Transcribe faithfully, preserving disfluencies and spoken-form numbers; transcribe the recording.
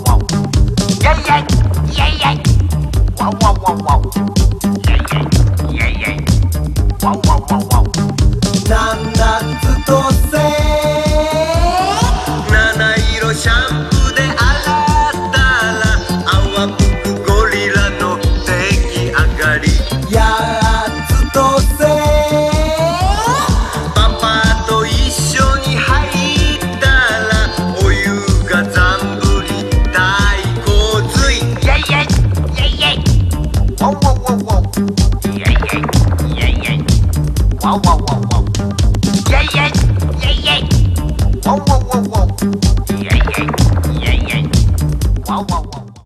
wow. Yeah, yeah, yeah, yeah. Wow, wow, wow, wow. Yeah, yeah, yeah, yeah. Wow, wow, wow, wow. 七つとせ七色シャンプーで洗ったら泡吹くゴリラの出来上がり。八つとせパパと一緒に入ったらお湯がざんぶり大洪水。 Yeah, yeah, yeah, yeah. Wow, wow, wow, wow. Yeah, yeah, yeah, yeah. Wow, wow, wow, wow. Yeah, yeah.